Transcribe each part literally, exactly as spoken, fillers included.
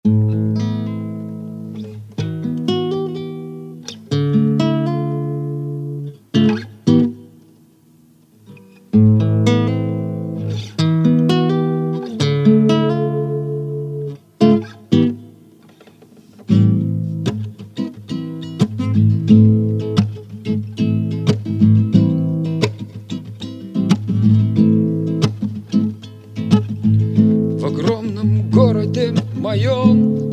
В огромном городе моем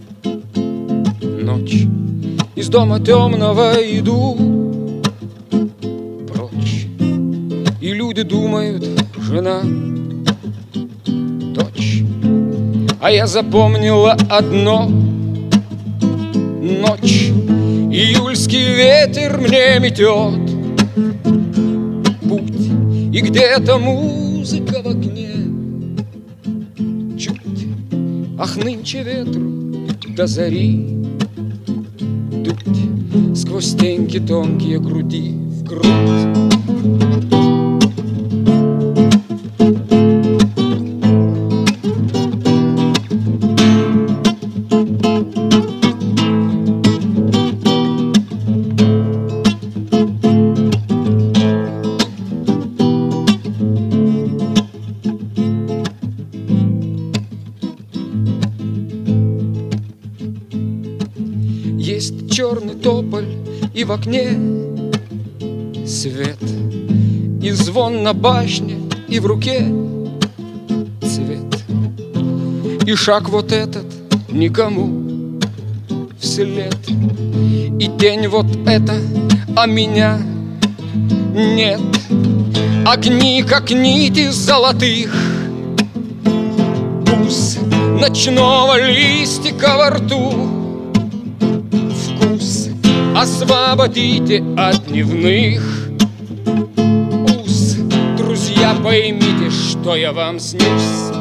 ночь, из дома темного иду прочь, и люди думают: жена, дочь. А я запомнила одно: ночь, июльский ветер мне метет путь, и где-то музыка в окне. Ах, нынче ветру до зари дуть сквозь стенки тонкие груди в грудь. Есть черный тополь, и в окне свет, и звон на башне, и в руке цвет, и шаг вот этот никому вслед, и тень вот эта, а меня нет. Огни, как нити золотых, бус ночного листика во рту. Освободите от дневных уз. Друзья, поймите, что я вам снюсь.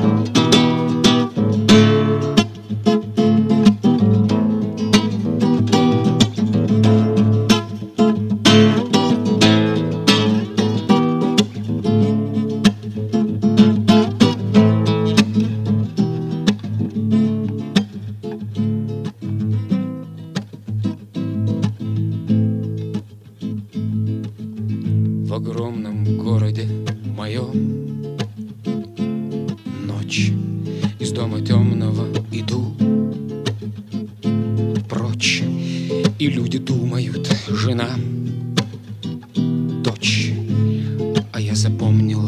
В огромном городе моем ночь, из дома темного иду прочь, и люди думают: жена, дочь. А я запомнил